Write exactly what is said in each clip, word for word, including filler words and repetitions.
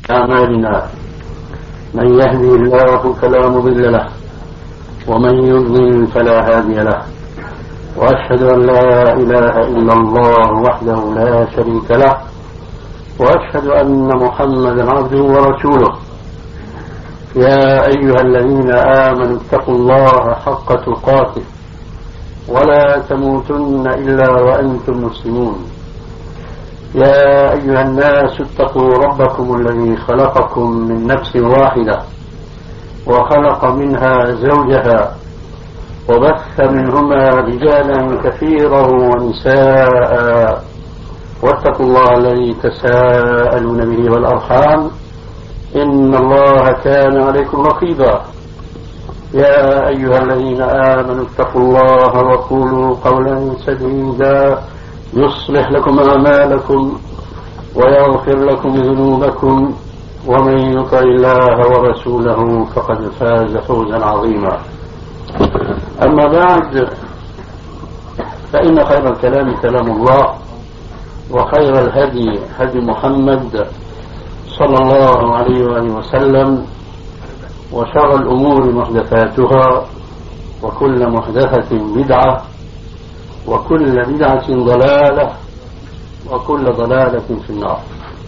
أعمالنا من يهدي الله فلا مضل له ومن يضلل فلا هادي له، وأشهد أن لا إله إلا الله وحده لا شريك له، وأشهد أن محمدا عبده ورسوله. يا أيها الذين آمنوا اتقوا الله حق تقاته ولا تموتن إلا وأنتم مسلمون. يا أيها الناس اتقوا ربكم الذي خلقكم من نفس واحدة وخلق منها زوجها وبث منهما رجالا كثيرا ونساء، واتقوا الله الذي تساءلون به والأرحام إن الله كان عليكم رقيبا. يا أيها الذين آمنوا اتقوا الله وقولوا قولا سديدا يصلح لكم أعمالكم ويغفر لكم ذنوبكم، ومن يطع الله ورسوله فقد فاز فوزا عظيما. أما بعد، فإن خير الكلام كلام الله، وخير الهدي هدي محمد صلى الله عليه وآله وسلم، وشر الأمور محدثاتها، وكل محدثة بدعة، وكل بدعة ضلالة، وكل ضلالة في النار.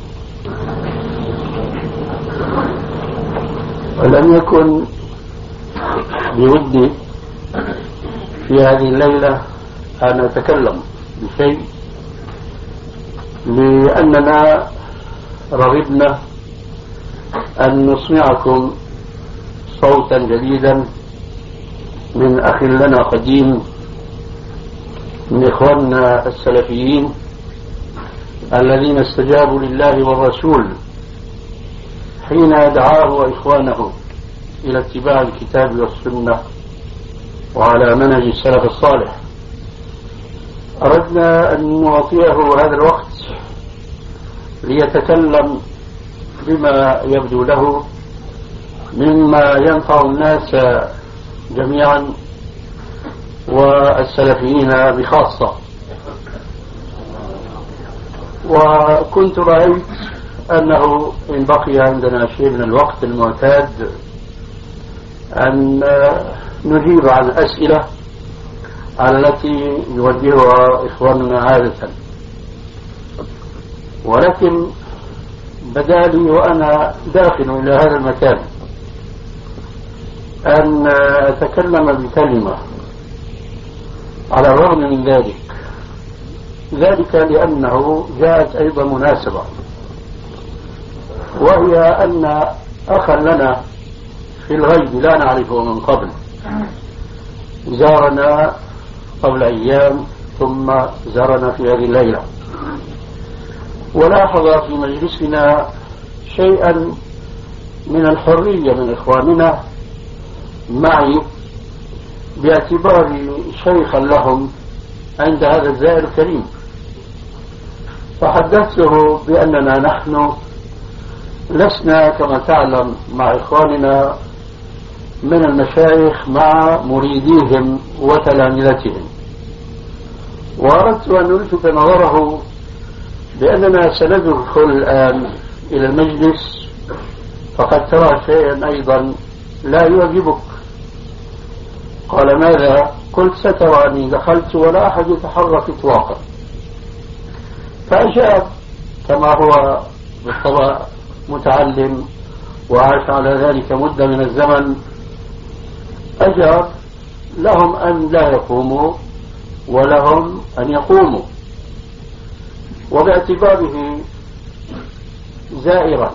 ولم يكن بودي في هذه الليلة أن أتكلم بشيء، لأننا رغبنا أن نسمعكم صوتا جديدا من أخ لنا قديم من إخواننا السلفيين الذين استجابوا لله والرسول حين دعاه إخوانه إلى اتباع الكتاب والسنة وعلى منهج السلف الصالح. أردنا أن نعطيه هذا الوقت ليتكلم بما يبدو له مما ينفع الناس جميعا والسلفيين بخاصة. وكنت رأيت أنه إن بقي عندنا شيء من الوقت المعتاد أن نجيب عن الأسئلة التي يوجهها إخواننا عادة، ولكن بدا لي وأنا داخل إلى هذا المكان أن أتكلم بكلمة على الرغم من ذلك ذلك لأنه جاءت أيضا مناسبة، وهي أن أخا لنا في الغيب لا نعرفه من قبل زارنا قبل أيام، ثم زارنا في هذه الليلة، ولاحظ في مجلسنا شيئا من الحرية من إخواننا معي باعتباري شيخا لهم عند هذا الزائر الكريم. فحدثته بأننا نحن لسنا كما تعلم مع إخواننا من المشايخ مع مريديهم وتلامذتهم، وأردت أن ألفت نظره بأننا سندخل الآن إلى المجلس، فقد ترى شيئا أيضا لا يعجبك. قال: ماذا؟ قلت: ستراني دخلت ولا أحد يتحرك إطلاقا. فأجاب كما هو بالطبع متعلم وعاش على ذلك مدة من الزمن، أجاب: لهم أن لا يقوموا ولهم أن يقوموا. وباعتباره زائرا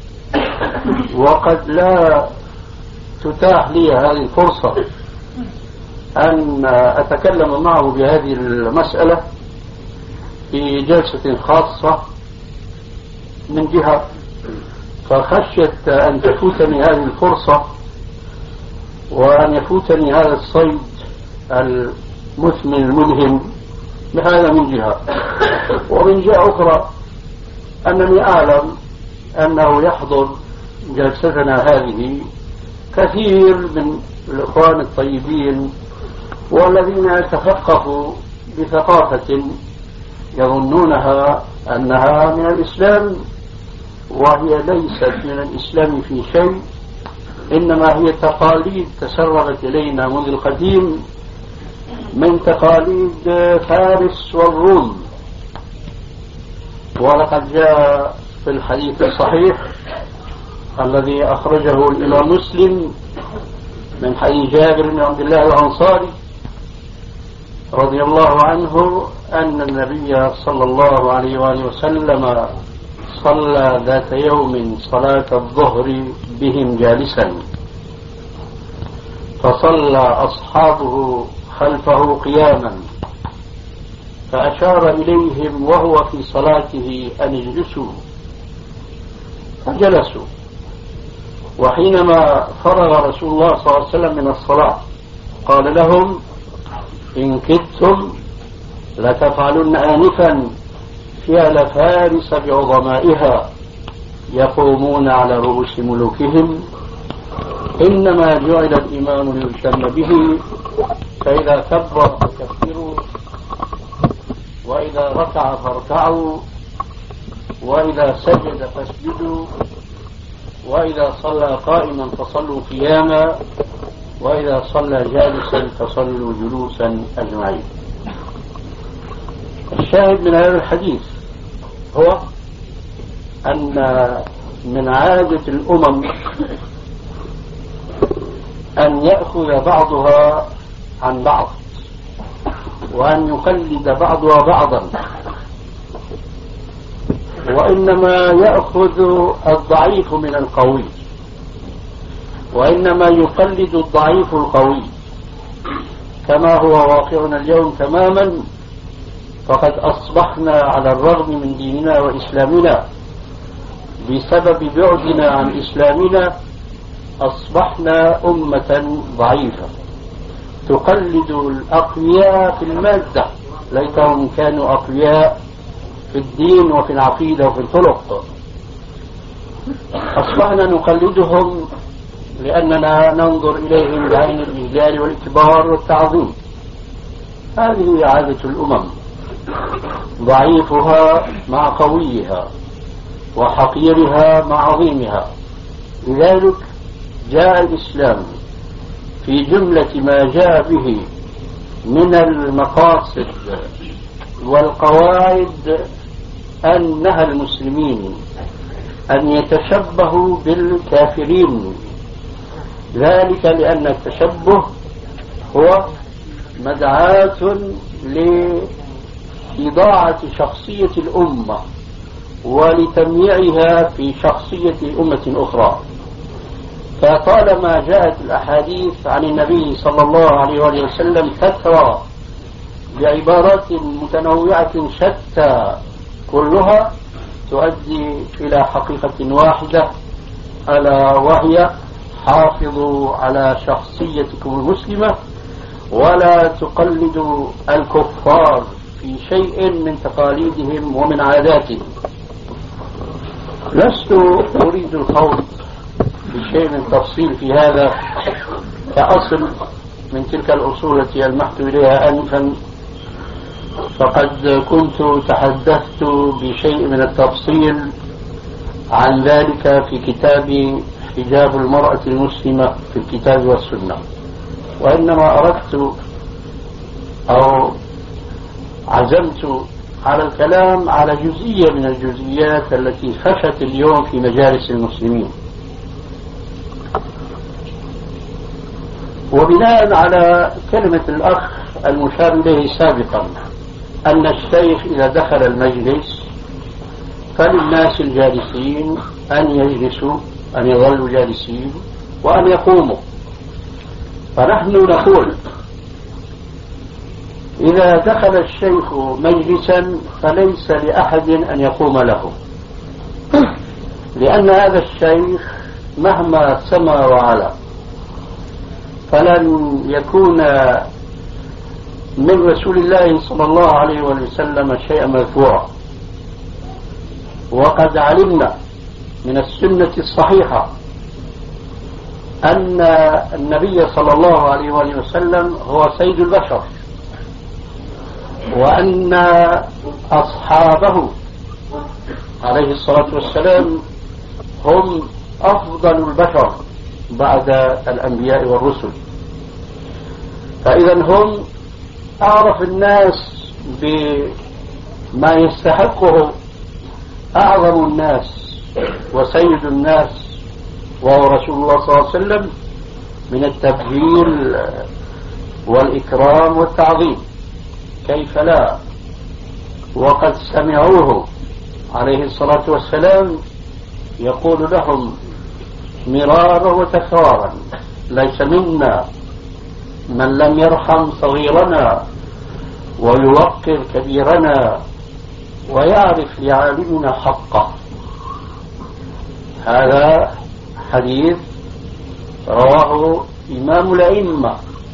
وقد لا تتاح لي هذه الفرصة أن أتكلم معه بهذه المسألة في جلسة خاصة من جهة، فخشيت أن تفوتني هذه الفرصة وأن يفوتني هذا الصيد المثمن الملهم بهذا من جهة. ومن جهة أخرى أنني أعلم أنه يحضر جلستنا هذه كثير من الإخوان الطيبين والذين يتثقفوا بثقافة يظنونها أنها من الإسلام وهي ليست من الإسلام في شيء، إنما هي تقاليد تسربت إلينا منذ القديم من تقاليد فارس والروم. ولقد جاء في الحديث الصحيح الذي أخرجه الإمام مسلم من حديث جابر بن عبد الله الأنصاري رضي الله عنه أن النبي صلى الله عليه وآله وسلم صلى ذات يوم صلاة الظهر بهم جالسا، فصلى أصحابه خلفه قياما، فأشار إليهم وهو في صلاته أن اجلسوا، فجلسوا. وحينما فرغ رسول الله صلى الله عليه وسلم من الصلاة قال لهم: إن كدتم لتفعلن آنفا فعل فارس بعظمائها يقومون على رؤوس ملوكهم، إنما جعل الإمام ليتم به، فإذا كبر فكبروا، وإذا ركع فاركعوا، وإذا سجد فاسجدوا، وإذا صلى قائما فصلوا قياما، وإذا صلى جالسا فصلوا جلوسا أجمعين. الشاهد من هذا الحديث هو أن من عادة الأمم أن يأخذ بعضها عن بعض، وأن يقلد بعضها بعضا، وإنما يأخذ الضعيف من القوي، وإنما يقلد الضعيف القوي، كما هو واقعنا اليوم تماما. فقد أصبحنا على الرغم من ديننا وإسلامنا بسبب بعدنا عن إسلامنا أصبحنا أمة ضعيفة تقلد الأقوياء في المادة، ليتهم كانوا أقوياء في الدين وفي العقيدة وفي الخلق. أصبحنا نقلدهم لأننا ننظر إليهم بعين الإجلال والإكبار والتعظيم. هذه عادة الأمم، ضعيفها مع قويها، وحقيرها مع عظيمها. لذلك جاء الإسلام في جملة ما جاء به من المقاصد والقواعد أن نهى المسلمين أن يتشبهوا بالكافرين، ذلك لأن التشبه هو مدعاة لإضاعة شخصية الأمة ولتمييعها في شخصية أمة أخرى. فطالما جاءت الأحاديث عن النبي صلى الله عليه وآله وسلم كثرة بعبارات متنوعة شتى كلها تؤدي إلى حقيقة واحدة، ألا وهي: حافظوا على شخصيتكم المسلمة ولا تقلدوا الكفار في شيء من تقاليدهم ومن عاداتهم. لست أريد الخوض بشيء من تفصيل في هذا كأصل من تلك الأصول التي ألمحت إليها آنفا، فقد كنت تحدثت بشيء من التفصيل عن ذلك في كتاب حجاب المرأة المسلمة في الكتاب والسنة، وإنما أردت أو عزمت على الكلام على جزئية من الجزئيات التي فشت اليوم في مجالس المسلمين. وبناء على كلمة الأخ المشار إليه سابقا أن الشيخ إذا دخل المجلس فللناس الجالسين أن يجلسوا، أن يظلوا جالسين، وأن يقوموا. فنحن نقول: إذا دخل الشيخ مجلسا فليس لأحد أن يقوم له، لأن هذا الشيخ مهما سمى وعلا فلن يكون من رسول الله صلى الله عليه وسلم شيئا مرفوعا. وقد علمنا من السنة الصحيحة أن النبي صلى الله عليه وسلم هو سيد البشر، وأن أصحابه عليه الصلاة والسلام هم أفضل البشر بعد الأنبياء والرسل، فإذا هم أعرف الناس بما يستحقه أعظم الناس وسيد الناس وهو رسول الله صلى الله عليه وسلم من التبجيل والإكرام والتعظيم. كيف لا؟ وقد سمعوه عليه الصلاة والسلام يقول لهم مرارا وتكرارا: ليس منا من لم يرحم صغيرنا ويوقر كبيرنا ويعرف لعالمنا حقه. هذا حديث رواه إمام الأئمة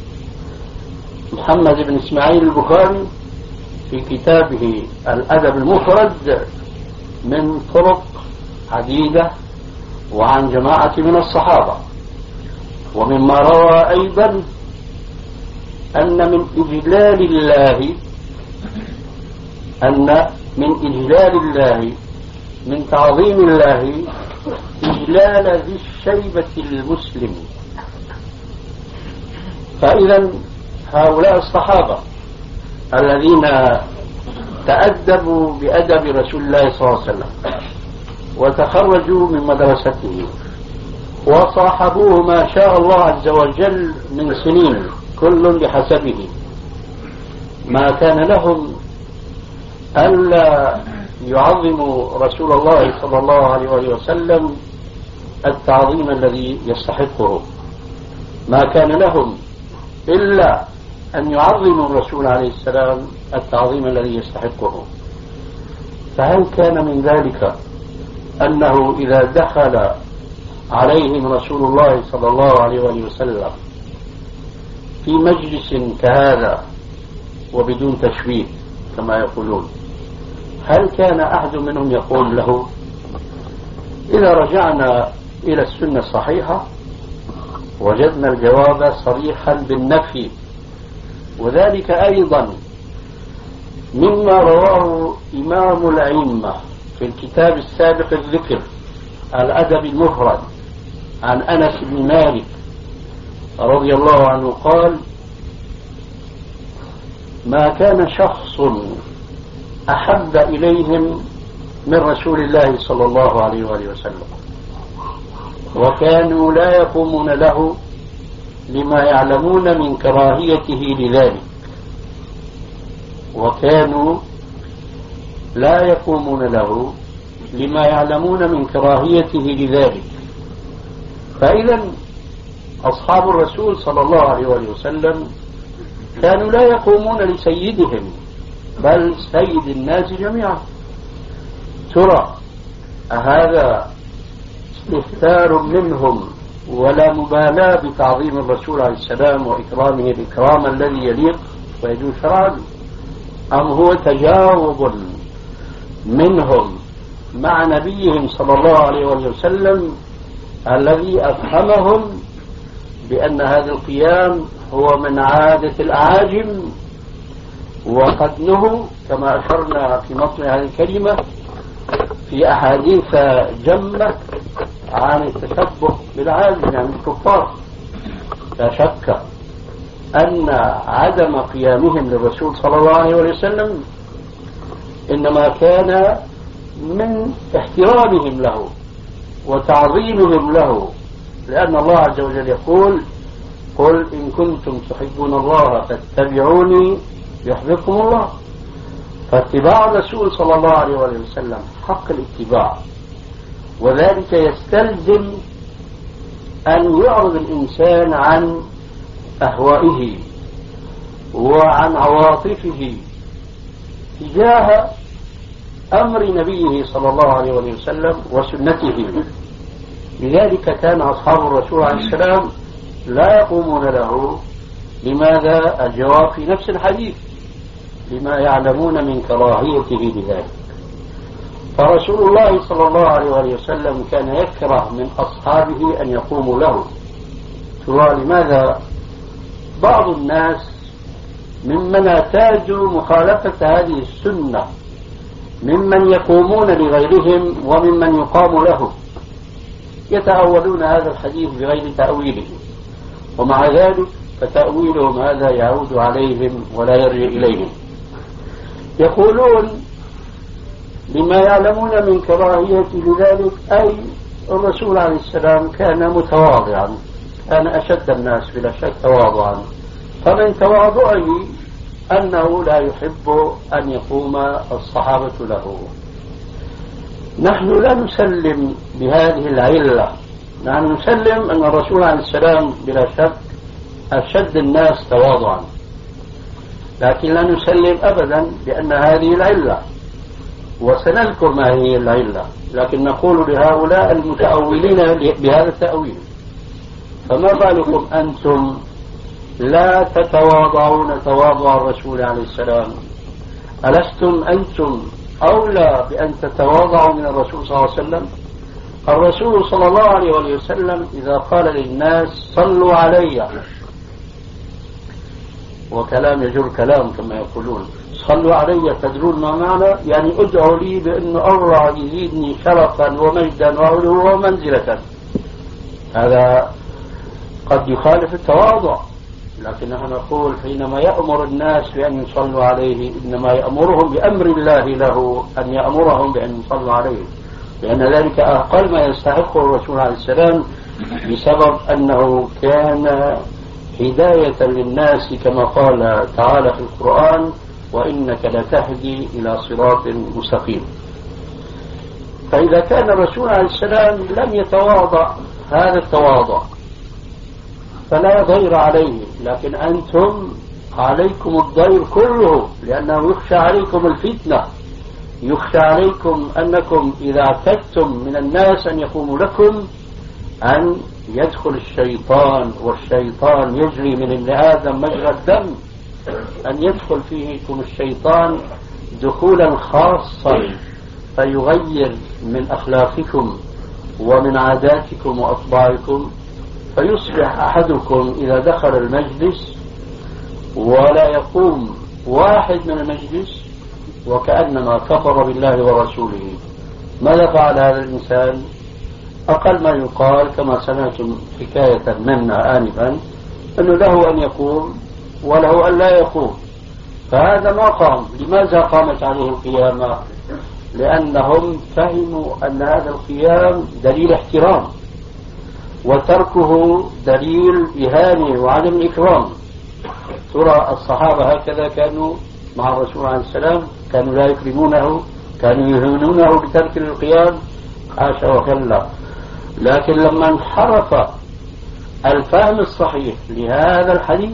محمد بن إسماعيل البخاري في كتابه الأدب المفرد من طرق عديدة وعن جماعة من الصحابة. ومما روى أيضا أن من إجلال الله أن من إجلال الله من تعظيم الله إجلال ذي الشيبة المسلم. فإذا هؤلاء الصحابة الذين تأدبوا بأدب رسول الله صلى الله عليه وسلم وتخرجوا من مدرسته وصاحبوه ما شاء الله عز وجل من سنين كل بحسبه، ما كان لهم ألا يعظموا رسول الله صلى الله عليه وسلم التعظيم الذي يستحقه، ما كان لهم إلا أن يعظموا الرسول عليه السلام التعظيم الذي يستحقه. فهل كان من ذلك أنه إذا دخل عليهم رسول الله صلى الله عليه وسلم في مجلس كهذا وبدون تشويه كما يقولون، هل كان أحد منهم يقول له؟ إذا رجعنا إلى السنة الصحيحة وجدنا الجواب صريحا بالنفي، وذلك أيضا مما رواه إمام الأئمة في الكتاب السابق الذكر الأدب المفرد عن أنس بن مالك رضي الله عنه قال: ما كان شخص أحب إليهم من رسول الله صلى الله عليه وآله وسلم، وكانوا لا يقومون له لما يعلمون من كراهيته لذلك وكانوا لا يقومون له لما يعلمون من كراهيته لذلك فإذا أصحاب الرسول صلى الله عليه وسلم كانوا لا يقومون لسيدهم بل سيد الناس جميعا. ترى أهذا استهتار منهم ولا مبالاة بتعظيم الرسول عليه السلام وإكرامه الإكرام الذي يليق ويجوز شرعا، أم هو تجاوب منهم مع نبيهم صلى الله عليه وسلم الذي أفهمهم بأن هذا القيام هو من عادة الأعاجم، وقد نهوا كما أشرنا في مطلع هذه الكلمة في أحاديث جمة عن التشبه بالعاجم يعني الكفار. لا شك أن عدم قيامهم للرسول صلى الله عليه وسلم إنما كان من احترامهم له وتعظيمهم له، لأن الله عز وجل يقول: قل إن كنتم تحبون الله فاتبعوني يحببكم الله. فاتباع الرسول صلى الله عليه وسلم حق الاتباع، وذلك يستلزم أن يعرض الإنسان عن أهوائه وعن عواطفه تجاه أمر نبيه صلى الله عليه وسلم وسنته. لذلك كان أصحاب الرسول عليه السلام لا يقومون له. لماذا؟ الجواب في نفس الحديث: لما يعلمون من كراهيته لذلك. فرسول الله صلى الله عليه وسلم كان يكره من أصحابه أن يقوموا له. ترى لماذا بعض الناس ممن اعتادوا مخالفة هذه السنة ممن يقومون لغيرهم وممن يقام له، يتأولون هذا الحديث بغير تأويله، ومع ذلك فتأويلهم هذا يعود عليهم ولا يرجع إليهم. يقولون لما يعلمون من كراهية لذلك، أي الرسول عليه السلام كان متواضعا، كان أشد الناس بلا شك تواضعا، فمن تواضعه أنه لا يحب أن يقوم الصحابة له. نحن لا نسلم بهذه العلة، نحن نسلم أن الرسول عليه السلام بلا شك أشد الناس تواضعا، لكن لا نسلم أبدا بأن هذه العلة، وسنذكر ما هي العلة، لكن نقول لهؤلاء المتأولين بهذا التأويل: فما بالكم أنتم لا تتواضعون تواضع الرسول عليه السلام؟ ألستم أنتم أولى بأن تتواضعوا من الرسول صلى الله عليه وسلم؟ الرسول صلى الله عليه وسلم إذا قال للناس صلوا علي، وكلام يجر كلام كما يقولون، صلوا علي تدرون ما معنى؟ يعني ادعوا لي بأن الله يزيدني شرفا ومجدا وعلوا ومنزلة. هذا قد يخالف التواضع، لكن نحن نقول حينما يأمر الناس بأن يصلوا عليه إنما يأمرهم بأمر الله له أن يأمرهم بأن يصلوا عليه، لأن ذلك أقل ما يستحقه الرسول عليه السلام، بسبب أنه كان هداية للناس كما قال تعالى في القرآن: وإنك لتهدي إلى صراط مستقيم. فإذا كان الرسول عليه السلام لم يتواضع هذا التواضع فلا ضير عليه، لكن أنتم عليكم الضير كله، لأنه يخشى عليكم الفتنة، يخشى عليكم أنكم إذا اعتدتم من الناس أن يقوموا لكم أن يدخل الشيطان، والشيطان يجري من ابن آدم مجرى الدم، أن يدخل فيكم الشيطان دخولا خاصا فيغير من أخلاقكم ومن عاداتكم وأطباعكم، فيصبح أحدكم إذا دخل المجلس ولا يقوم واحد من المجلس وكأنما كفر بالله ورسوله. ماذا فعل هذا الإنسان؟ أقل ما يقال كما سمعتم حكاية منا آنفا أنه له أن يقوم وله أن لا يقوم، فهذا ما قام. لماذا قامت عليه القيامة؟ لأنهم فهموا أن هذا القيام دليل احترام، وتركه دليل إهانة وعدم إكرام. ترى الصحابة هكذا كانوا مع الرسول عليه السلام؟ كانوا لا يكرمونه، كانوا يهونونه بترك القيام؟ حاشا وكلا. لكن لما انحرف الفهم الصحيح لهذا الحديث،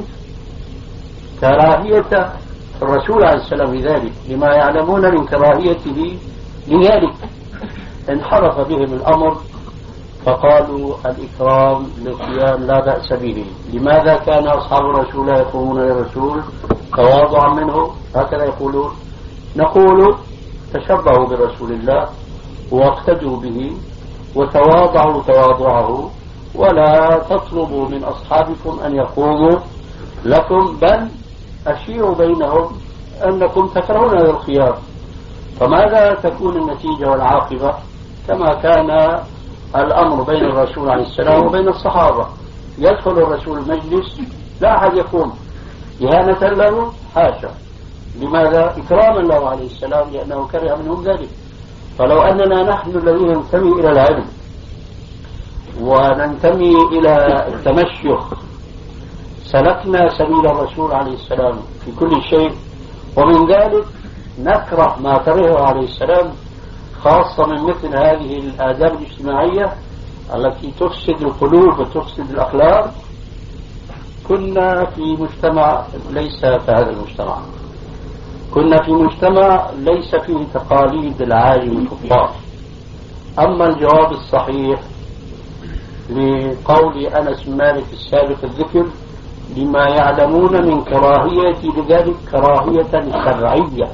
كراهية الرسول عليه السلام لذلك لما يعلمون من كراهيته لذلك، انحرف بهم الأمر فقالوا الإكرام للقيام لا بأس به. لماذا كان أصحاب الرسول لا يقومون للرسول تواضعا منه؟ هكذا يقولون. نقول تشبهوا برسول الله واقتدوا به وتواضعوا تواضعه، ولا تطلبوا من أصحابكم أن يقوموا لكم، بل أشيروا بينهم أنكم تكرهون هذا القيام. فماذا تكون النتيجة والعاقبة؟ كما كان الأمر بين الرسول عليه السلام وبين الصحابة، يدخل الرسول المجلس لا أحد يقوم إهانة له، حاشا. لماذا؟ إكراما له عليه السلام، لأنه كره منهم ذلك. فلو أننا نحن الذين ننتمي إلى العلم وننتمي إلى التمشيخ سلكنا سبيل الرسول عليه السلام في كل شيء، ومن ذلك نكره ما كرهه عليه السلام، خاصة من مثل هذه الآداب الاجتماعية التي تفسد القلوب وتفسد الأخلاق، كنا في مجتمع ليس كهذا المجتمع، كنا في مجتمع ليس فيه تقاليد العالم الكبار. أما الجواب الصحيح لقول أنس بن مالك السابق الذكر: لما يعلمون من كراهية لذلك كراهية شرعية.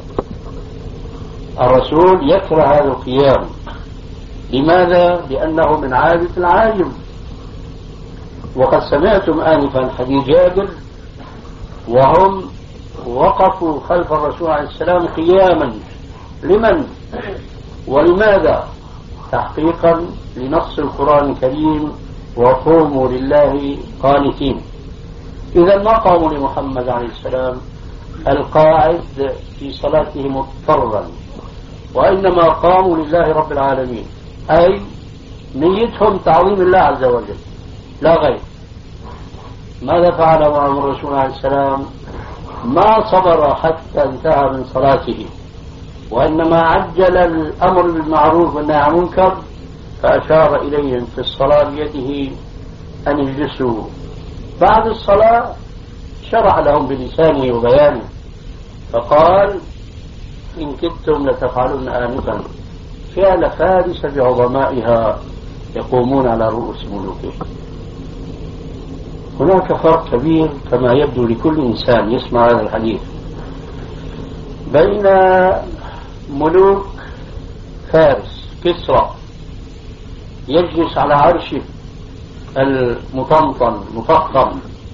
الرسول يكره هذا القيام. لماذا؟ لأنه من عادة العالم. وقد سمعتم آنفا حديث جابر وهم وقفوا خلف الرسول عليه السلام قياما. لمن ولماذا؟ تحقيقا لنص القرآن الكريم وقوموا لله قانتين. إذا ما قاموا لمحمد عليه السلام القاعد في صلاته مضطرا، وإنما قاموا لله رب العالمين، أي نيتهم تعظيم الله عز وجل لا غير. ماذا فعل معهم الرسول عليه السلام؟ ما صبر حتى انتهى من صلاته، وإنما عجل الأمر بالمعروف والنهي عن المنكر، فأشار إليهم في الصلاة بيده أن يجلسوا. بعد الصلاة شرع لهم بلسانه وبيانه فقال: إن كدتم لتفعلون آنفا فعل فارس بعظمائها يقومون على رؤوس ملوكهم. هناك فرق كبير كما يبدو لكل إنسان يسمع هذا الحديث بين ملوك فارس كسرى يجلس على عرشه المطمطم مفخم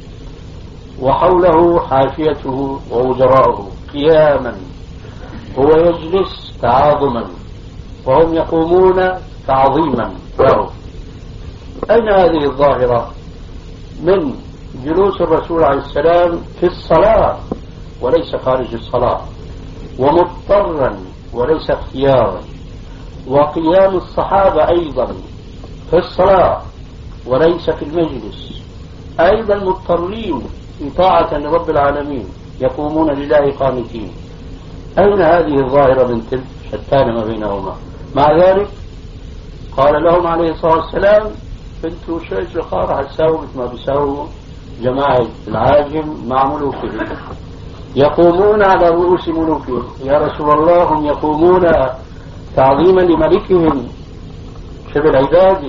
وحوله حاشيته ووزراؤه قياما، هو يجلس تعاظما وهم يقومون تعظيما له. أين هذه الظاهرة من جلوس الرسول عليه السلام في الصلاة وليس خارج الصلاة، ومضطرا وليس اختيارا، وقيام الصحابة أيضا في الصلاة وليس في المجلس، أيضا مضطرين في طاعة لرب العالمين يقومون لله قانتين. أين هذه الظاهرة من تلك؟ شتان ما بينهما. مع ذلك قال لهم عليه الصلاة والسلام: انتوا شيء شخار هتساووا مثل ما بيساووا جماعة العاجم مع ملوكهم، يقومون على رؤوس ملوكهم. يا رسول الله هم يقومون تعظيما لملكهم شبه عباده،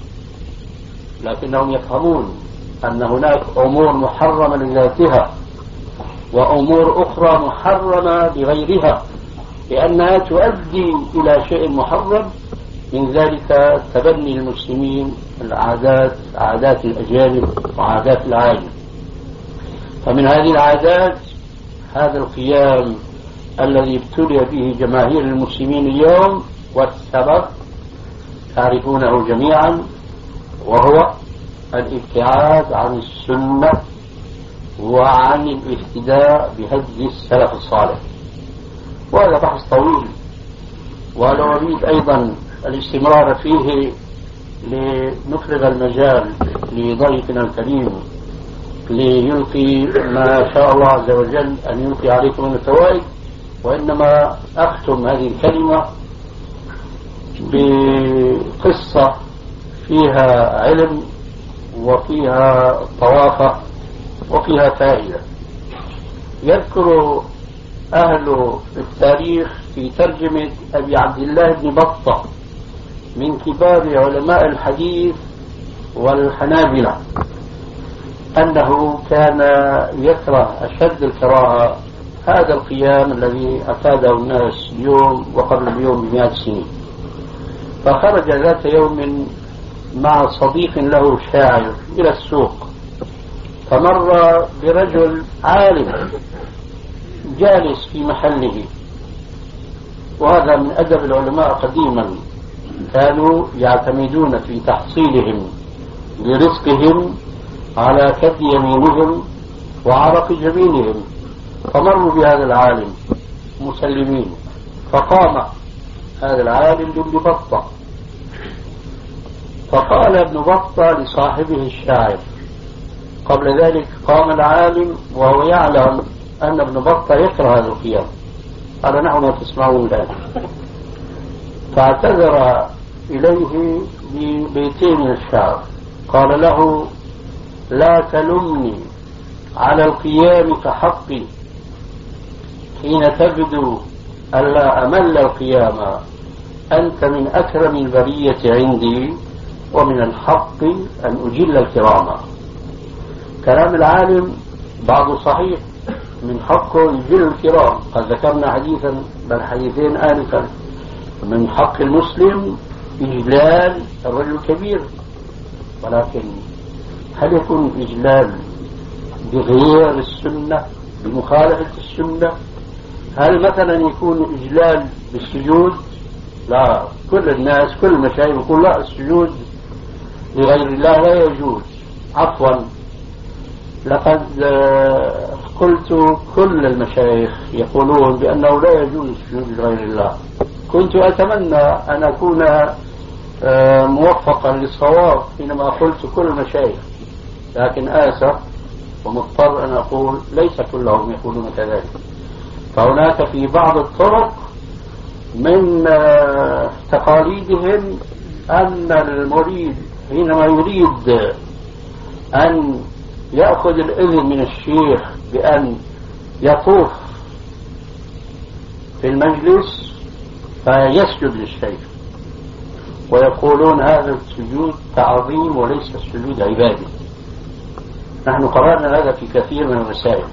لكنهم يفهمون أن هناك أمور محرمة لذاتها وأمور أخرى محرمة لغيرها، لأنها تؤدي إلى شيء محرم، من ذلك تبني المسلمين العادات، عادات الأجانب وعادات العالم. فمن هذه العادات هذا القيام الذي ابتلي به جماهير المسلمين اليوم، والسبب تعرفونه جميعا، وهو الابتعاد عن السنة وعن الاهتداء بهدي السلف الصالح. وهذا بحث طويل، ولو أريد أيضا الاستمرار فيه لنفرغ المجال لضيفنا الكريم ليلقي ما شاء الله عز وجل أن يلقي عليكم من الفوائد، وإنما أختم هذه الكلمة بقصة فيها علم وفيها طوافة وفيها فائدة. يذكر أهل التاريخ في ترجمة أبي عبد الله بن بطة من كبار علماء الحديث والحنابلة أنه كان يكره أشد الكراهة هذا القيام الذي أفاده الناس اليوم وقبل اليوم بمئات السنين. فخرج ذات يوم مع صديق له شاعر إلى السوق، فمر برجل عالم جالس في محله، وهذا من أدب العلماء قديما، كانوا يعتمدون في تحصيلهم لرزقهم على كد يمينهم وعرق جبينهم. فمروا بهذا العالم مسلمين، فقام هذا العالم بابن بطة، فقال ابن بطة لصاحبه الشاعر، قبل ذلك قام العالم وهو يعلم أن ابن بطة يكره هذا القيام، قال: نحن ما تسمعون الآن. فاعتذر إليه ببيتين من الشعر، قال له: لا تلمني على القيام كحقي حين تبدو ألا أمل القيام، أنت من أكرم البرية عندي ومن الحق أن أجل الكرام. كلام العالم بعض صحيح، من حقه يجل الكرام، قد ذكرنا حديثا بل حديثين آنفا، من حق المسلم إجلال الرجل الكبير، ولكن هل يكون إجلال بغير السنة بمخالفة السنة؟ هل مثلا يكون إجلال بالسجود؟ لا، كل الناس كل المشايخ يقول لا، السجود لغير الله لا يجوز. عفوا، لقد قلت كل المشايخ يقولون بأنه لا يجوز السجود لغير الله. كنت أتمنى أن أكون موفقا للصواب حينما قلت كل المشايخ، لكن آسف ومضطر أن أقول ليس كلهم يقولون كذلك. فهناك في بعض الطرق من تقاليدهم أن المريد حينما يريد أن يأخذ الإذن من الشيخ بأن يطوف في المجلس فيسجد للشيخ، ويقولون هذا السجود تعظيم وليس السجود عبادي. نحن قرأنا هذا في كثير من الرسائل.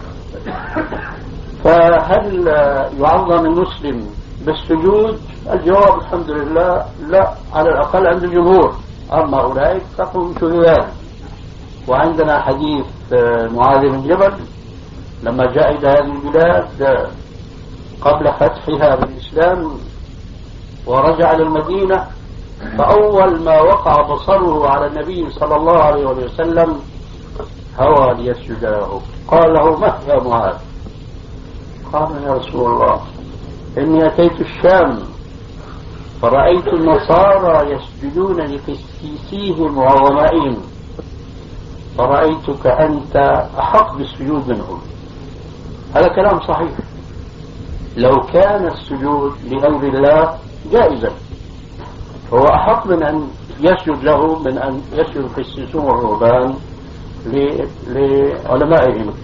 فهل يعظم المسلم بالسجود؟ الجواب الحمد لله لا، على الأقل عند الجمهور. أما أولئك فهم شذوذان. وعندنا حديث معاذ بن جبل لما جاء إلى هذه البلاد قبل فتحها بالإسلام ورجع للمدينة، فأول ما وقع بصره على النبي صلى الله عليه وسلم هوى ليسجد له. قال له: ما يا معاذ؟ قال: يا رسول الله، إني أتيت الشام فرأيت النصارى يسجدون لقسيسيهم وعظمائهم، فرأيتك أنت أحق بالسجود منهم. هذا كلام صحيح. لو كان السجود لغير الله جائزا، هو أحق من أن يسجد له من أن يسجد القسيسون والرهبان لعلمائهم.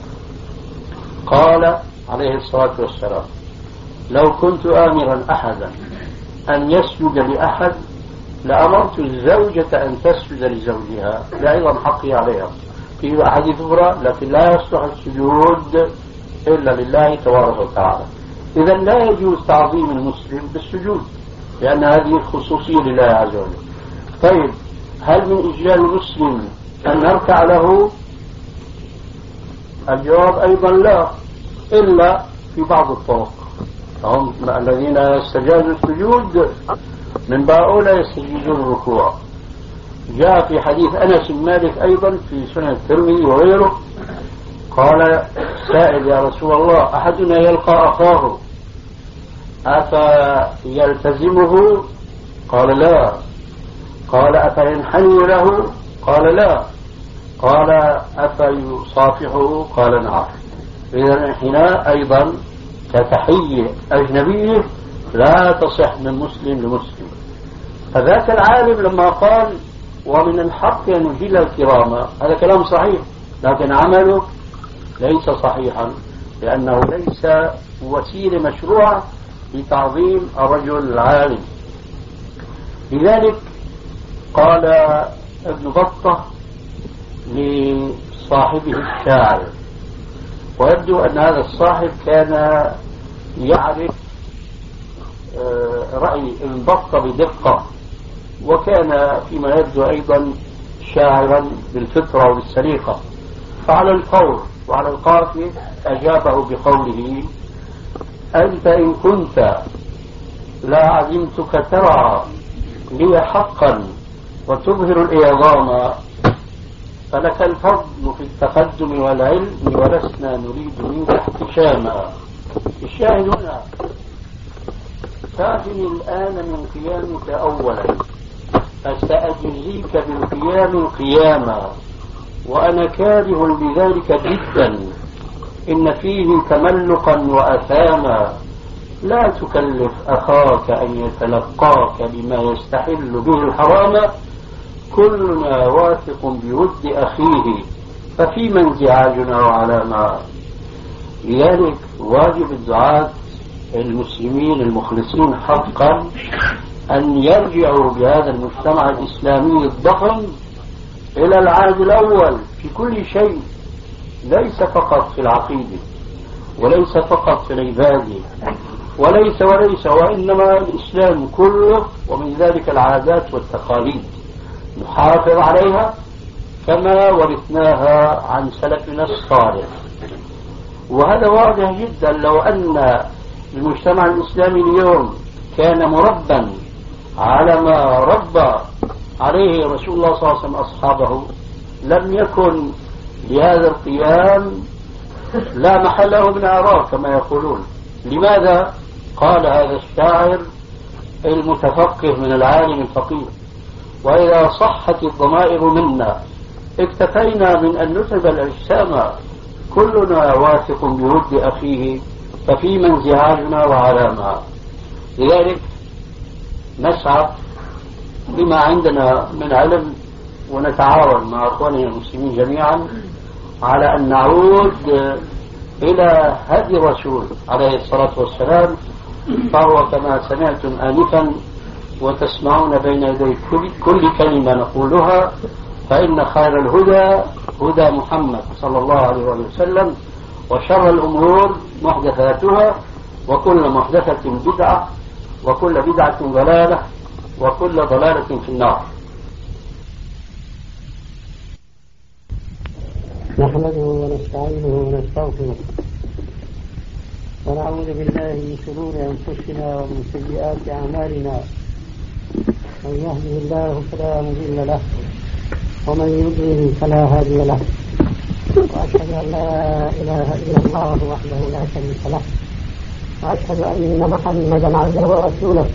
قال عليه الصلاة والسلام: لو كنت آمرا أحدا أن يسجد لأحد لأمرت الزوجة أن تسجد لزوجها لأيضا حقي عليها. في أحاديث أخرى: لكن لا يصلح السجود إلا لله تبارك وتعالى. إذا لا يجوز تعظيم المسلم بالسجود، لأن هذه خصوصية لله عز وجل. طيب، هل من إجلال المسلم أن نركع له؟ الجواب أيضا لا، إلا في بعض الطرق. هم الذين استجازوا السجود من باء يستجيزون الركوع. جاء في حديث أنس بن مالك أيضا في سنن الترمذي وغيره، قال سائل: يا رسول الله، أحدنا يلقى أخاه أفيلتزمه؟ قال: لا. قال: أفينحني له؟ قال: لا. قال: أفيصافحه؟ قال: نعم. إذا الانحناء أيضا كتحية أجنبية لا تصح من مسلم لمسلم. فذاك العالم لما قال: ومن الحق أن نجل الكرامة، هذا كلام صحيح، لكن عمله ليس صحيحا، لأنه ليس وسيلة مشروعة لتعظيم الرجل العالم. لذلك قال ابن بطة لصاحبه الشاعر، ويبدو أن هذا الصاحب كان يعرف رأي ابن بطة بدقة، وكان فيما يبدو أيضا شاعرا بالفطرة وبالسليقة. فعلى الفور وعلى القافية أجابه بقوله: أنت إن كنت لا علمتك ترى لي حقا وتظهر الإعظام، فلك الفضل في التقدم والعلم ولسنا نريد منك احتشاما. الشاهد هنا: كافني الآن من قيامك أولا فسأجزيك بالقيام قياما، وأنا كاره لذلك جدا، إن فيه تملقا وأثاما. لا تكلف أخاك أن يتلقاك بما يستحل به الحرام، كلنا واثق بود أخيه، ففيما انزعاجنا وعلامة. لذلك واجب الدعاة المسلمين المخلصين حقا أن يرجعوا بهذا المجتمع الإسلامي الضخم إلى العهد الأول في كل شيء، ليس فقط في العقيدة، وليس فقط في العبادة، وليس وليس وإنما الإسلام كله، ومن ذلك العادات والتقاليد نحافظ عليها كما ورثناها عن سلفنا الصالح. وهذا واضح جدا. لو أن المجتمع الإسلامي اليوم كان مربا على ما ربى عليه رسول الله صلى الله عليه وسلم أصحابه لم يكن لهذا القيام لا محل له من إعراب كما يقولون. لماذا؟ قال هذا الشاعر المتفقه من العالم الفقيه: وإذا صحت الضمائر منا اكتفينا من أن نتعب الأجسام، كلنا واثق بود أخيه ففيما انزعاجنا وعلامة. لذلك نسعى بما عندنا من علم ونتعاون مع أخواننا المسلمين جميعا على أن نعود إلى هدي الرسول عليه الصلاة والسلام، فهو كما سمعتم آنفا وتسمعون بين يدي كل, كل كلمة نقولها، فإن خير الهدى هدى محمد صلى الله عليه وسلم، وشر الأمور محدثاتها، وكل محدثة بدعة، وكل بدعة ضلالة، وكل ضلالة في النار. نحمده ونستعينه ونستغفره ونعوذ بالله من شرور أنفسنا ومن سيئات أعمالنا، من يهده الله فلا مضل له ومن يضلل فلا هادي له، وأشهد أن لا إله إلا الله وحده لا شريك له، وأشهد أن محمدا عبده ورسوله.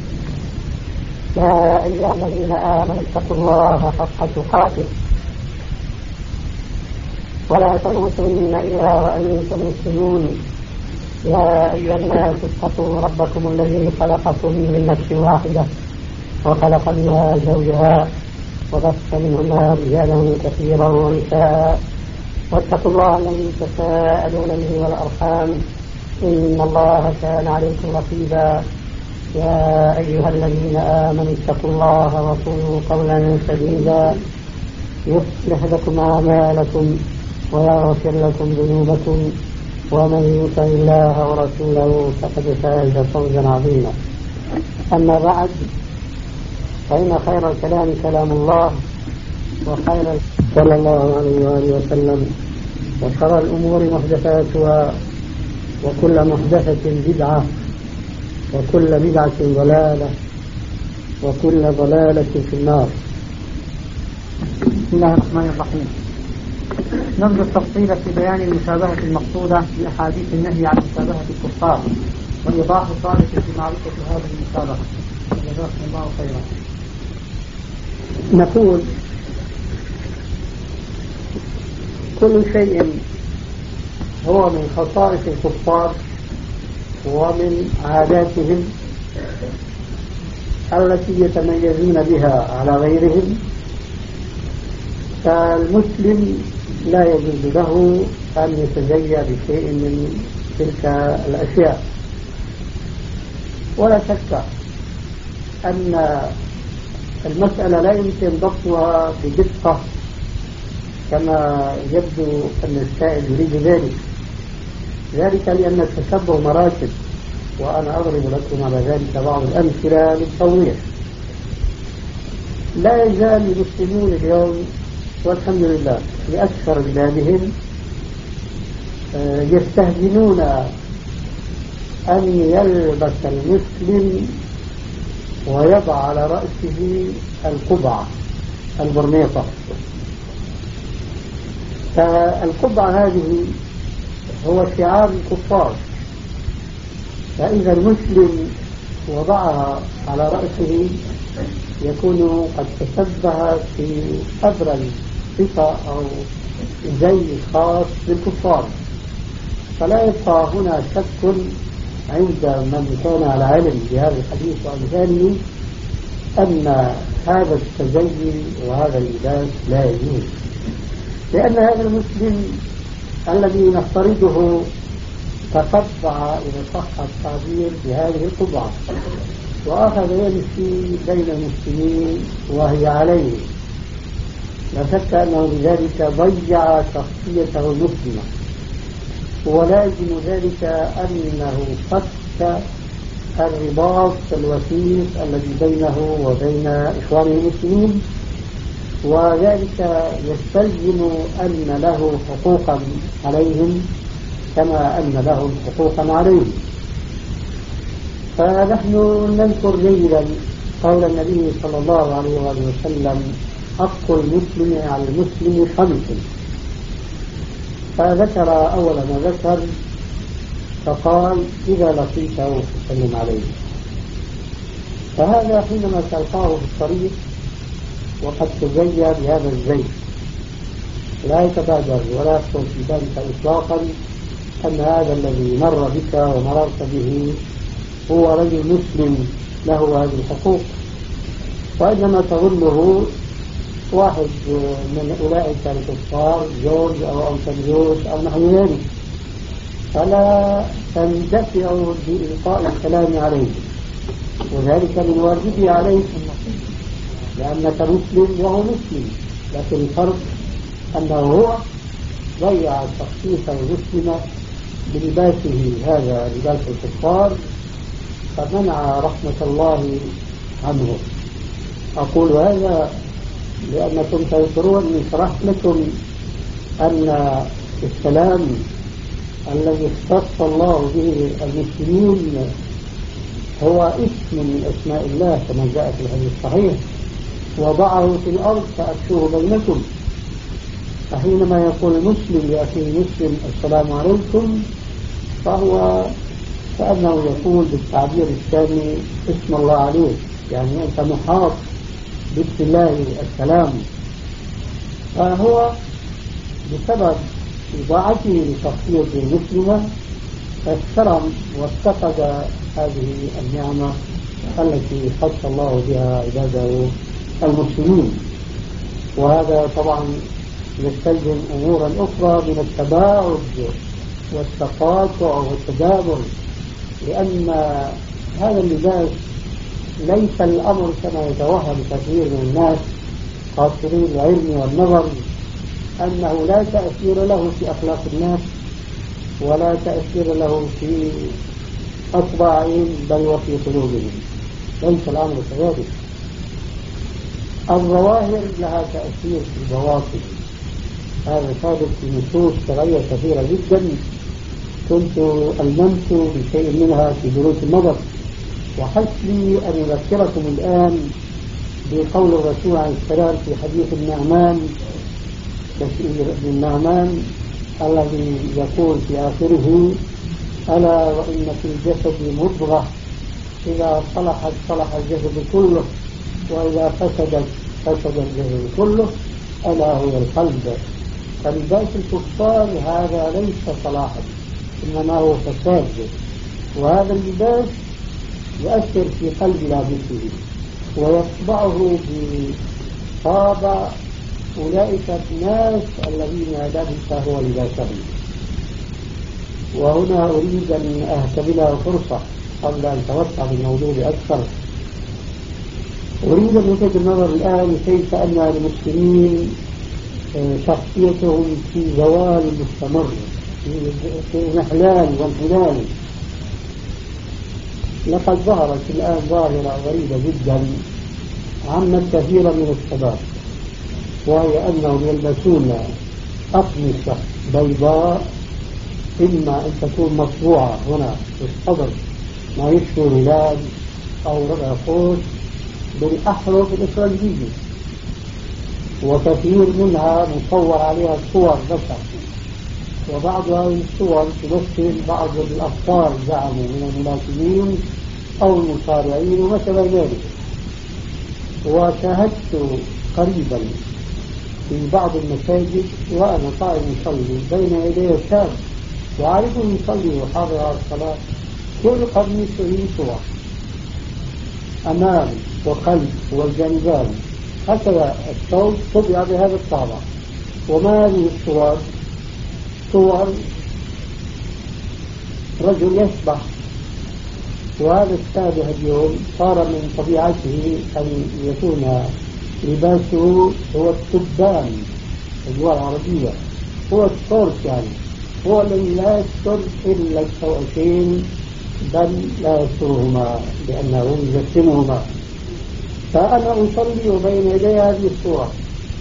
يا أيها الذين آمنوا اتقوا الله حق تقاته ولا تموتن إلا وأنتم مسلمون. يا أيها الناس اتقوا ربكم الذي خلقكم من نفس واحدة وخلق منها زوجها وبث منهما رجالا كثيرا ونساء، واتقوا الله الذي تساءلون به والأرحام إن الله كان عليكم رقيبا. يا أيها الذين آمنوا اتقوا الله وقولوا قولا سديدا يصلح لكم أعمالكم ويغفر لكم ذنوبكم، ومن يطع الله ورسوله فقد فاز فوزا عظيما. أما بعد، فإن خير الكلام كلام الله، وخير صلى الله عليه وآله وسلم، وشر الأمور محدثاتها، وكل محدثة بدعة، وكل بدعة ضلالة، وكل ضلالة في النار. بسم الله الرحمن الرحيم. نرجو التفصيل في بيان المشابهة المقصودة لأحاديث النهي عن مشابهة الكفار، وإيضاح صالح في معرفة هذه المشابهة. جزاكم الله خيرا. نقول كل شيء هو من خصائص الكفار ومن عاداتهم التي يتميزون بها على غيرهم، فالمسلم لا يجوز له أن يتزيى بشيء من تلك الأشياء. ولا شك أن المسألة لا يمكن ضبطها بدقة كما يبدو أن السائل يريد ذلك، ذلك لأن التشبه مراتب، وأنا أضرب لكم على ذلك بعض الأمثلة للتوضيح. لا يزال المسلمون اليوم والحمد لله في أكثر بلادهم يستهجنون أن يلبس المسلم ويضع على رأسه القبعة البرنيطة. فالقبعة هذه هو شعار الكفار، فإذا المسلم وضعها على رأسه يكون قد تشبه في أبرز صفة أو زي خاص بالكفار. فلا يبقى هنا شك عند من كان على علم بهذا الحديث وأمثاله أن هذا التزين وهذا اللباس لا يجوز، لأن هذا المسلم الذي نفترضه تقطع إذا صح التعبير بهذه القبعة وأخذ يمشي بين المسلمين وهي عليه، لا شك أنه بذلك ضيع شخصيته المسلمة، ولازم ذلك أنه فك الرباط الوثيق الذي بينه وبين إخوانه المسلمين، وذلك يستلزم أن له حقوقا عليهم كما أن لهم حقوقا عليهم. فنحن نذكر جيدا قول النبي صلى الله عليه وآله وسلم: حق المسلم على المسلم خمس. فذكر أول ما ذكر فقال: إذا لقيته فسلم عليه. فهذا حينما تلقاه في الطريق وقد تزين بهذا الزي لا يتبادر ولا يخطر في ذلك إطلاقا أن هذا الذي مر بك ومررت به هو رجل مسلم له هذه الحقوق، وإنما تظنه واحد من أولئك الكفار جورج أو أنتونيوس أو نحو ذلك، فلا تندفع بإلقاء الكلام عليه، وذلك من واجبه عليك لأنك مسلم وهو مسلم، لكن الفرق أنه هو ضيع الشخصية المسلمة بلباسه هذا لباس الكفار فمنع رحمة الله عنه. أقول هذا لأنكم تذكرون من شرحت لكم أن السلام الذي اختص الله به المسلمين هو اسم من أسماء الله كما جاء في الحديث الصحيح: وضعه في الأرض فأبشوه بينكم. فحينما يقول المسلم لأخيه المسلم السلام عليكم فهو كأنه يقول بالتعبير الثاني اسم الله عليك، يعني أنت محاط بسم الله السلام. فهو بسبب إضاعته لشخصية المسلمة احترم وافتقد هذه النعمة التي خص الله بها عباده المسلمين. وهذا طبعا يستلزم أمورا أخرى من التباعد والتقاطع والتدابر، لأن هذا اللباس ليس الأمر كما يتوهم كثير من الناس قاصرين العلم والنظر أنه لا تأثير له في أخلاق الناس ولا تأثير له في أطباعهم بل وفي قلوبهم. ليس الأمر كذلك. الظواهر لها تأثير في البواطن، هذا ثابت في نصوص شرعية كثيرة جدا كنت ألممت بشيء منها في دروس النظر، وحسبي أن أذكركم الآن بقول الرسول عليه السلام في حديث النعمان بن النعمان الذي يقول في آخره: ألا وإن في الجسد مضغة إذا صلحت صلح الجسد كله وإذا فسدت فسد الجسد كله ألا هو القلب. فلباس الكفار هذا ليس صلاحا إنما هو فساد، وهذا اللباس يؤثر في قلب لابسه ويطبعه بطابع أولئك الناس الذين لبس هو لباسهم. وهنا أريد أن أهتبلها فرصة قبل أن توسع بالموضوع أكثر. أريد أن أتجه النظر الآن كيف أن المسلمين شخصيتهم في زوال مستمر، في انحلال وانحلال. لقد ظهرت الآن ظاهرة غريبة جدا عمت كثيرا من الشباب، وهي أنهم يلبسون أقمصة بيضاء إما أن تكون مطبوعة هنا في الصدر ما يشبه هلال أو ربع قوس بالأحرف الإسرائيلية، وكثير منها مصور عليها صور بشر، وبعض هذه الصور تمثل بعض الأبطال زعموا من الملاكمين أو المصارعين وما شابه ذلك. وشاهدت قريبا في بعض المساجد وأنا قائم يصلي بين يدي شاب وعارفه يصلي وحاضر على الصلاة، كل قميصه صور أمام وخلف والجانبان، هكذا الثوب طبع بهذا الطابع. وما هذه الصور؟ صور رجل يسبح، وهذا الشابه اليوم صار من طبيعته أن يكون لباسه هو التبان في اللغة العربية، هو الشورت، يعني هو الذي لا يستر إلا السوأتين بل لا يسترهما لأنه يجسمهما. فأنا أصلي وبين يدي هذه الصورة،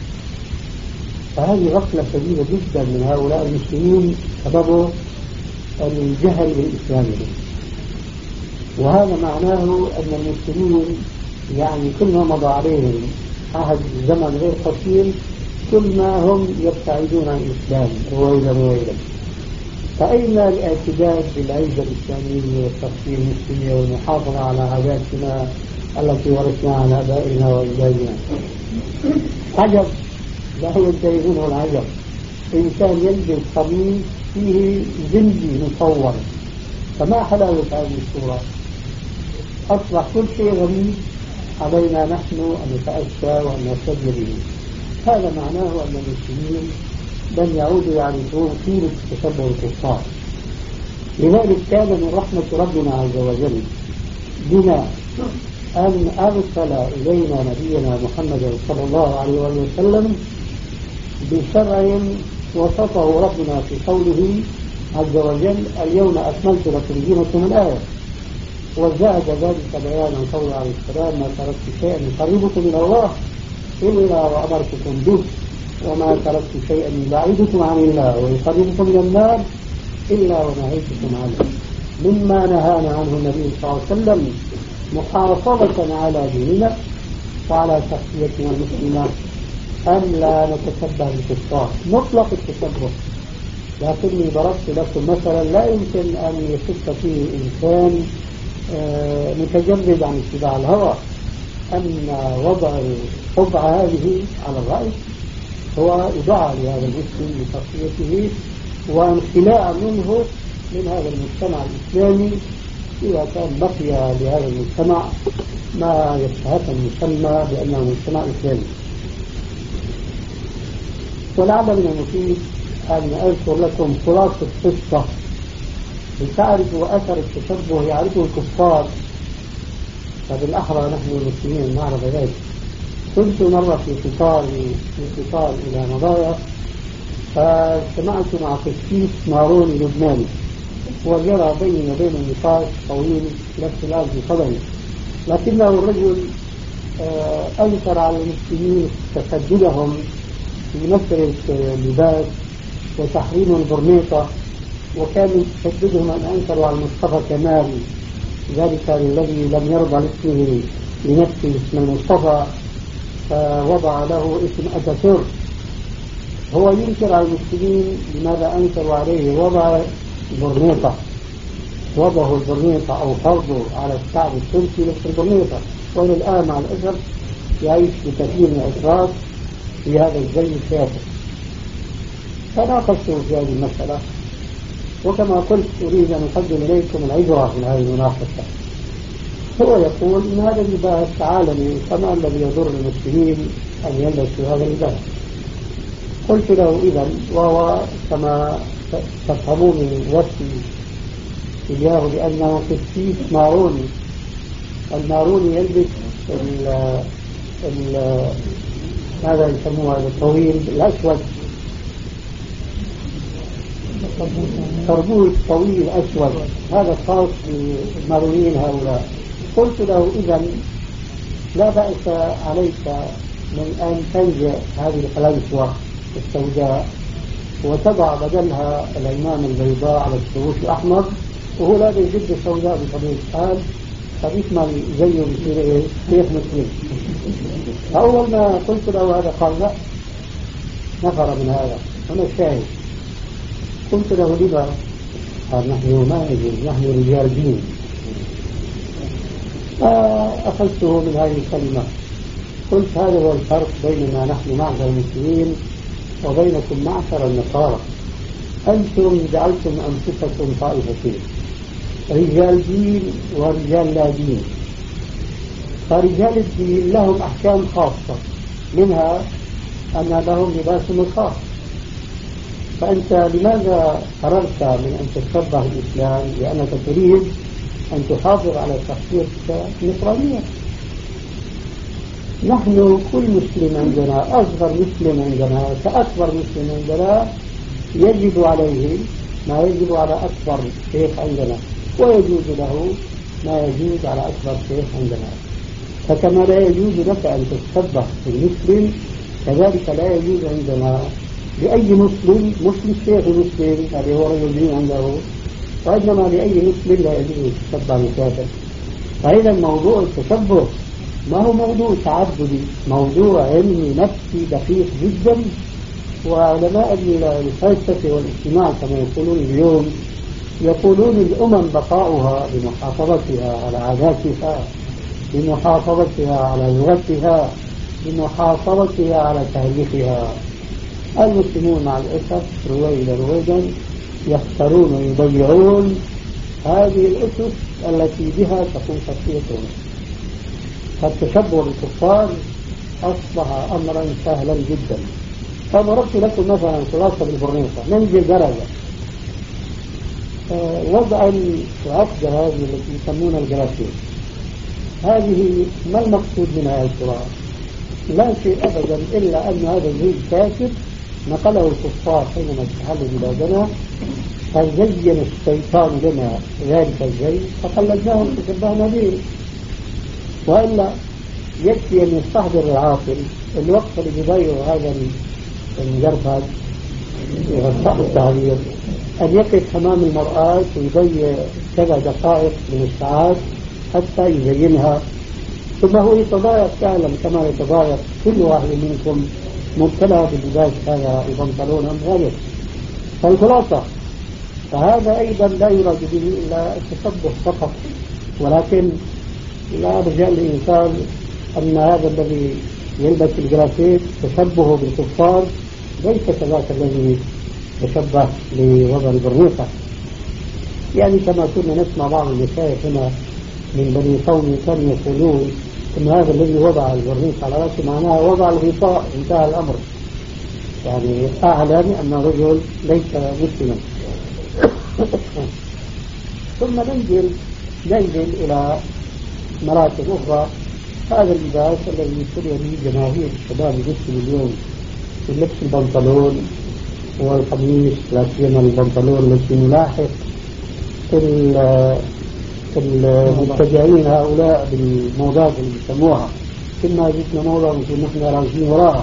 فهذه غفلة شديدة جدا من هؤلاء المسلمين سببه الجهل بالإسلام. وهذا معناه أن المسلمين يعني كل ما مضى عليهم عهد زمن غير قصير كل ما هم يبتعدون عن الإسلام رويدا رويدا. فأين الاعتداد بالعزة الإسلامية والتفسير المسلمية والمحافظة على عاداتنا التي ورثناها عن آبائنا وأجدادنا؟ عجب، لا ينتهي منه العجب. إنسان يلبس قميص فيه زنجي مصور، فما حلاوة هذه الصورة؟ أصبح كل شيء غريب علينا نحن أن نتأسى وأن نعتد به. هذا معناه أن المسلمين لن يعودوا يعرفون قيمة التشبه بالكفار. لذلك كان من رحمة ربنا عز وجل بنا أن أرسل إلينا نبينا محمد صلى الله عليه وسلم بشرع وصفه ربنا في قوله عز وجل: اليوم أكملت لكم دينكم الآية. وزاد ذلك بيانا قوله عليه السلام: ما تركت شيئا يقربكم إلى الله إلا وأمرتكم به، وما تركت شيئا يبعدكم عن الله ويقربكم إلى النار إلا ونهيتكم عنه. مما نهانا عنه النبي صلى الله عليه وسلم محافظة على ديننا وعلى شخصيتنا المسلمة أن لا نتشبه بالكفار مطلق التشبه. لكني ضربت لكم مثلا لا يمكن أن يشك فيه إنسان متجرد عن اتباع الهوى أن وضع القبعة هذه على الرأس هو إضاعة لهذا المسلم بشخصيته وانخلاء منه من هذا المجتمع الإسلامي إذا كان بقي لهذا المجتمع ما يستحق أن يسمى بأنه مجتمع إسلامي. ولعل من المفيد أن أذكر لكم خلاصة قصة لتعرفوا أثر التشبه يعرفه الكفار، فبالأحرى نحن المسلمين نعرف ذلك. كنت مرة في قطار في قطار إلى مضايا، فسمعت مع قسيس ماروني لبناني وجرى بيني وبين النقاش طويل لست الآن في صدري، لكنه الرجل أنكر على المسلمين تسددهم في مسألة اللباس وتحريم البرنيطة، وكان يشددهم أن أنكروا على مصطفى كمال ذلك الذي لم يرضى لاسمه لنفسه اسم المصطفى فوضع له اسم أتاتورك. هو ينكر على المسلمين لماذا أنكروا عليه وضع البرنيطة، وضعه البرنيطة أو فرضه على الشعب التركي لبس البرنيطة، وإلى الآن مع الأسف يعيش بكثير من الأشخاص في هذا الزي الشاطئ. فناقشته في هذه المسألة، وكما قلت أريد أن أقدم إليكم العبرة من هذه المناقشة. هو يقول إن هذا اللباس عالمي، فما الذي يضر المسلمين أن يلبسوا هذا اللباس؟ قلت له إذا، وهو كما تفهمون من وصفي إياه بأنه قسيس ماروني. الماروني يلبس ال ال ماذا يسموه هذا الطويل الأسود، طربوش طويل أسود، هذا خاص بالمارونيين هؤلاء. قلت له إذا لا بأس عليك من أن تنزع هذه القلنسوة السوداء وتضع بدلها العمامة البيضاء على الطربوش الأحمر، وهو لا يجد السوداء بطبيعة الحال فبيكمل زيه بصير إيه شيخ مسلم. أول ما قلت له هذا قال لا، نفر من هذا. أنا الشاهد قلت له لما؟ قال نحن ما يجوز، نحن رجال دين. فأخذته من هذه الكلمة، قلت هذا هو الفرق بيننا نحن معشر المسلمين وبينكم معشر النصارى. أنتم جعلتم أنفسكم طائفتين، رجال دين ورجال لا دين. فرجال الدين لهم أحكام خاصة، منها أن لهم لباسهم الخاص. فأنت لماذا قررت من أن تتشبه الإسلام؟ لأنك تريد أن تحافظ على شخصيتك النصرانية. نحن كل مسلم عندنا، أصغر مسلم عندنا كأكبر مسلم عندنا، يجب عليه ما يجب على أكبر شيخ عندنا، ويجوز له ما يجوز على أكبر شيخ عندنا. فكما لا يجوز لك أن تتشبه بالمسلم، كذلك لا يجوز عندنا لأي مسلم، مسلم شيخ مسلم هذا هو رجل دين عنده، وإنما لأي مسلم لا يجوز تتبع الكافر. فإذا موضوع التشبه ما هو موضوع تعبدي، موضوع علمي نفسي دقيق جدا. وعلماء الفلسفة والاجتماع كما يقولون اليوم يقولون الأمم بقاؤها بمحافظتها على عاداتها، بمحافظتها على لغتها، بمحافظتها على تاريخها. المسلمون مع الأسف رويدا رويدا يخسرون ويضيعون هذه الأسس التي بها تكون شخصيتهم. فالتشبه بالكفار أصبح أمرا سهلا جدا. فضربت لكم مثلا خلاصة بالبرنيطة ننزل درجة أه وضع العقدة هذه التي يسمونها الجرافيك، هذه ما المقصود منها يا شباب؟ لا شيء أبدا إلا أن هذا الزي كافر نقله الكفار حينما استحلوا بلادنا، فزين الشيطان لنا ذلك الزي فقلدناهم تشبهنا به. وإلا يكفي أن يستحضر العاقل الوقت اللي بيضيعه هذا المجرفد يغطى التعبير أن يقف أمام المرآة ويضيع كذا دقائق من الساعات حتى يزينها، ثم هو يتضايق فعلا كما يتضايق كل واحد منكم مبتلى باللباس هذا البنطلون أم غيره. فالخلاصة فهذا أيضا لا يراد به إلا التشبه فقط، ولكن لا رجاء الإنسان أن هذا الذي يلبس الجرافيك تشبهه بالكفار ليس كذاك الذي تشبه بوضع البرنيطة. يعني كما كنا نسمع بعض المشايخ هنا من بني قوم كانوا يقولون أن هذا الذي وضع البرنيطة على رأسه معناه وضع الغطاء، انتهى الأمر، يعني أعلن أن الرجل ليس مسلما. ثم ننزل ننزل إلى مراتب أخرى. هذا اللباس الذي يشتري به جماهير الشباب المسلم اليوم في لبس البنطلون والقميص، لا سيما البنطلون الذي نلاحق المتبعين هؤلاء بالموضات اللي يسموها كما جئنا موضة مثل نحن راجعين وراها،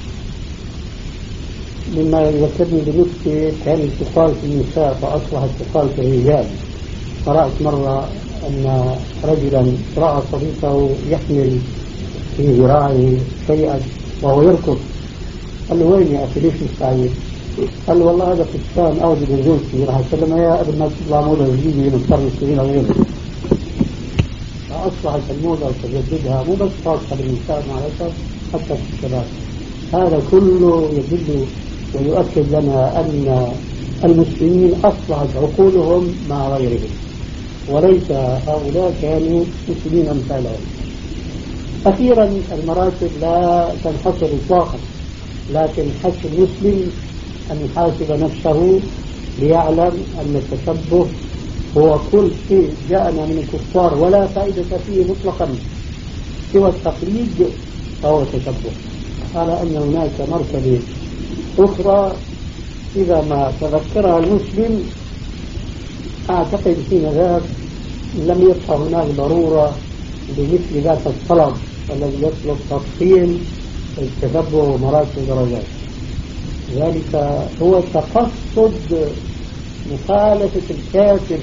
مما يذكرني بنكتة كانت تقال في النساء فأصبحت تقال في الرجال. قرأت مرة أن رجلا رأى صديقه يحمل في ذراعه شيئا وهو يركض، قال له وين يا أخي ليش مستعجل؟ قال له والله هذا فستان أو بنزولتي راح أسلم يا قبل ما تطلع موضة جديدة نضطر نشتريها غيره. فأصبحت الموضة وتجددها مو بس خاصة بالنساء مع الأسف حتى في الشباب. هذا كله يدل ويؤكد لنا أن المسلمين أصبحت عقولهم مع غيرهم، وليس هؤلاء كانوا مسلمين أمثالهم. أخيرا المراتب لا تنحصر إطلاقا، لكن حث المسلم أن يحاسب نفسه ليعلم أن التشبه هو كل شيء جاءنا من الكفار ولا فائدة فيه مطلقا سوى التقليد فهو تشبه. على أن هناك مرتبة أخرى إذا ما تذكرها المسلم أعتقد حين ذاك لم يبقى هناك ضرورة بمثل ذاك الطلب الذي يطلب تفصيل التشبه ومراتب درجات. ذلك هو تقصد مخالفة الكافر.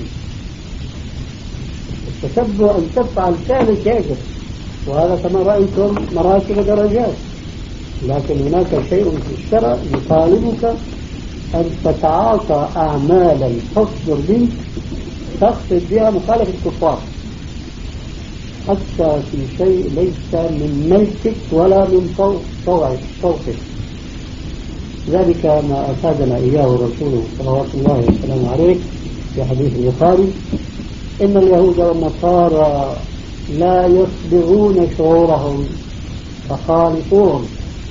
التشبه أن تفعل فعل الكافر، وهذا كما رأيتم مراتب درجات. لكن هناك شيء في الشرع يطالبك أن تتعاطى أعمالا تصدر منك تقصد بها مخالفة الكفار، حتى في شيء ليس من ملكك ولا من صوتك. ذلك ما أفادنا إياه رسوله صلوات الله وسلامه عليه في حديث البخاري: إن اليهود والنصارى لا يصبغون شعورهم فخالفوهم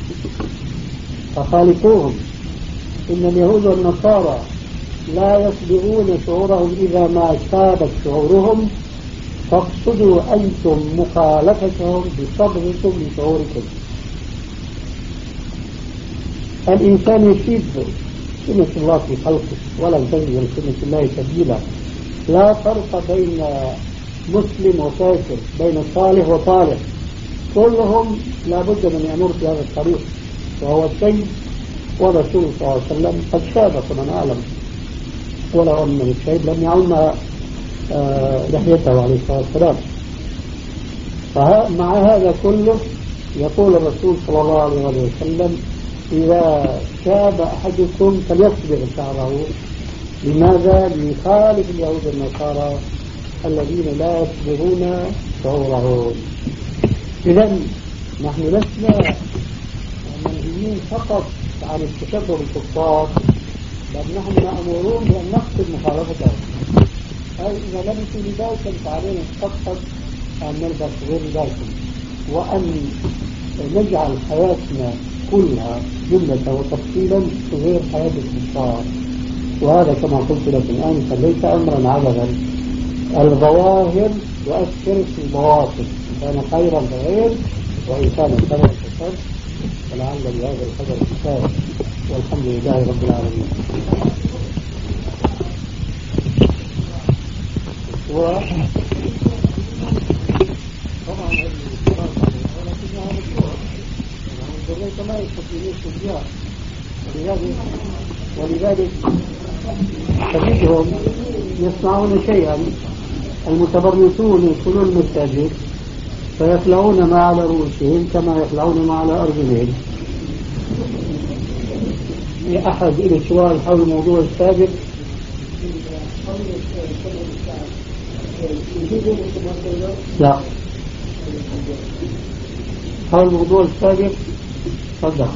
فخالفوهم إن اليهود والنصارى لا يصبغون شعورهم إذا ما شابت شعورهم فاقصدوا أنتم مخالفتهم بصبغكم لشعوركم. الإنسان يشيب سنة الله في خلقه ولن تجد سنة الله تبديلا. لا فرق بين مسلم وكافر، بين صالح وطالح، كلهم لابد من يمر في هذا الطريق، وهو الشيء ورسول صلى الله عليه وسلم قد شاب كما نعلم، ولو أن الشيء لم يعم لحيته عليه الصلاة والسلام. فمع هذا كله يقول الرسول صلى الله عليه وسلم إذا شاب أحدكم فليصبغ شعره. لماذا؟ ليخالف اليهود والنصارى الذين لا يصبغون شعورهم. إذا نحن لسنا منهيين فقط عن التشبه بالكفار، بل نحن مأمورون بأن نقصد مخالفتهم. أي إذا لبسوا لباسا فعلينا فقط أن نلبس غير لباسهم، وأن نجعل حياتنا كلها جملة وتفصيلا غير حياة الكفار. وهذا كما قلت لكم آنفا ليس أمرا عبثا. الظواهر تؤثر في البواطن، كان خيرا فغير وإن كان شرا فشر. ولعل بهذا القدر كفاية، والحمد لله رب العالمين. و طبعا ولكنها مشروع، الذرية ما يستطيعون الشجاع، ولذلك ولذلك تجدهم يصنعون شيئا. المتبرمسون يدخلون المساجد فيخلعون ما على رؤوسهم كما يخلعون ما على أرجلهم. أحد إلى سؤال حول الموضوع السابق؟ لا، حول الموضوع السابق صدق.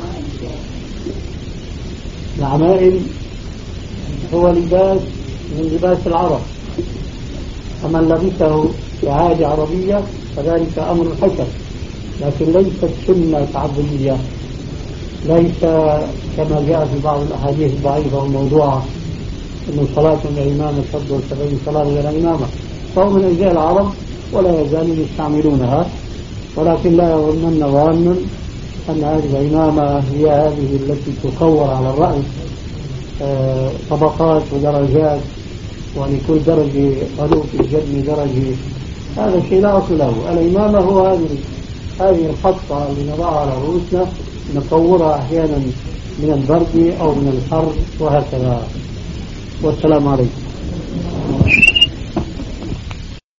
العمائم هو لباس من لباس العرب، فمن لبسه كعادة عربية فذلك أمر حسن، لكن ليست سنة تعبدية، ليس كما جاء في بعض الأحاديث الضعيفة والموضوعة أن صلاة الإمامة تفضل سبعين صلاة غير الإمامة. فهو من أجزاء العرب ولا يزالون يستعملونها، ولكن لا يظنن ظانا أن هذه الإمامة هي هذه التي تكور على الرأي آه طبقات ودرجات، ولكل درجة خلوق الجبن درجة. هذا الشيء لا أصل له. الإمامة هو هذه هذه الحطة اللي نضعها على رؤوسنا نكورها أحيانا من البرد أو من الحر وهكذا. والسلام عليكم.